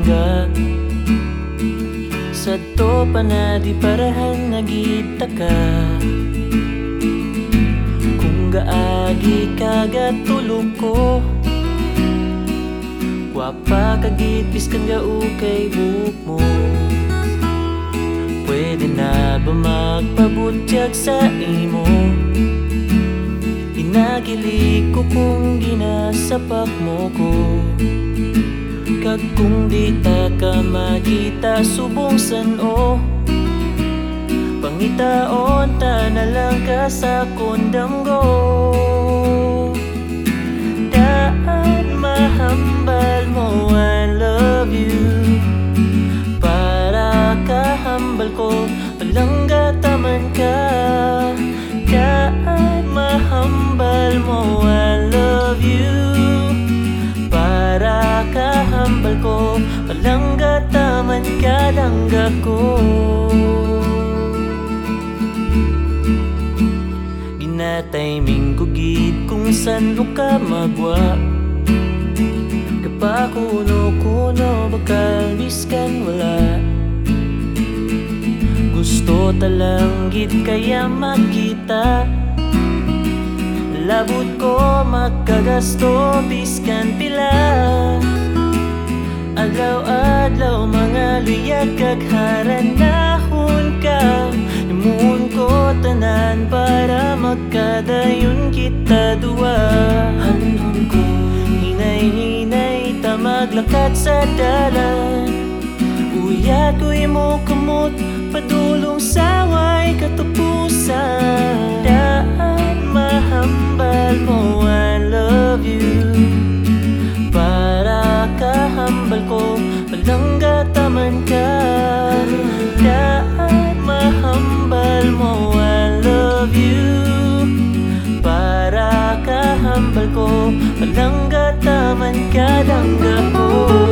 langga. Sadto pa na di parahan nagita ka. Kung gaagi kagatulog ko, wapa kagipis kang gaukay buhok mo. Pwede na ba magpabutyag sa imo? Inagilig ko kung ginasapak mo ko. Kag kung di ta ka magita subong san-o, pangitaon ta na lang ka sa kondamgo. Daan mahambal mo, I love you. Para kahambal ko, palangga taman ka. Daan mahambal mo, I love you. Para kahambal ko, palangga taman ka, langga ko. Ginatayming kugid kung san ka magwa. Kapakuno-kuno bakal biskan wala. Gusto talang gid kaya makita. Labot ko magkagasto biskan pila. Adlaw-adlaw mga luyag kag haranahon ka. Imuon ko tanan para magkadayon kita duwa. Hanon ko hinay-hinay ta maglakad sa dalan. Uyad ko imo kamot padulong sa way katapusan. Daan mahambal mo, I love you. Para kahambal ko, palangga taman ka. Daan mahambal mo, I love you. Para kahambal ko, palangga taman ka, langga ko.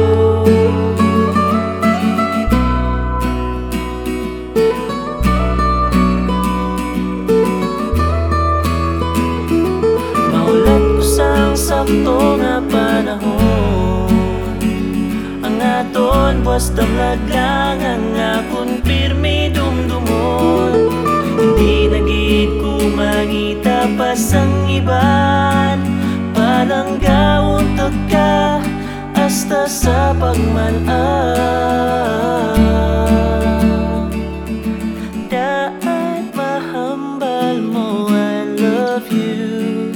Sakto nga panahon, ang aton buwas damlag lang ang akon pirmi dumdumon. Hindi nagit ko mangita pa sang iban, palangga untag ka hasta sa pagmalaan. Daan mahambal mo, I love you.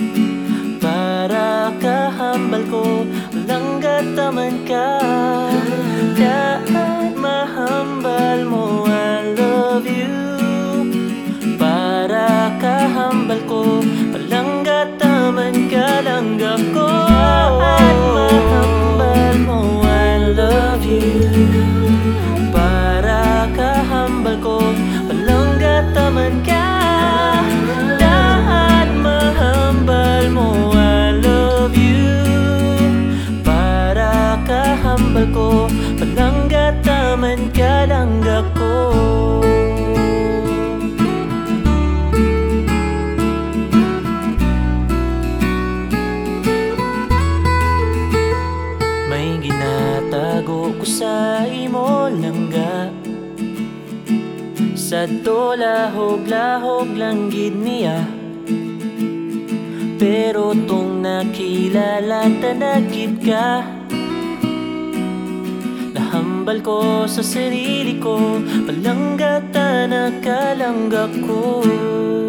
Kahambal ko, langga taman ka. Daan mahambal mo, I love you. Para kahambal ko, palangga taman ka, langga ko. Daan mahambal mo, I love you. Para kahambal ko, palangga taman ka. Daan mahambal mo, kahambal ko, palangga taman ka, langga ko. May ginatago ko sa imo, langga. Sadto lahog-lahog lang gid niya. Pero tong nakilala tanagid ka, hambal ko sa sarili ko, palangga ta na kalangga ko.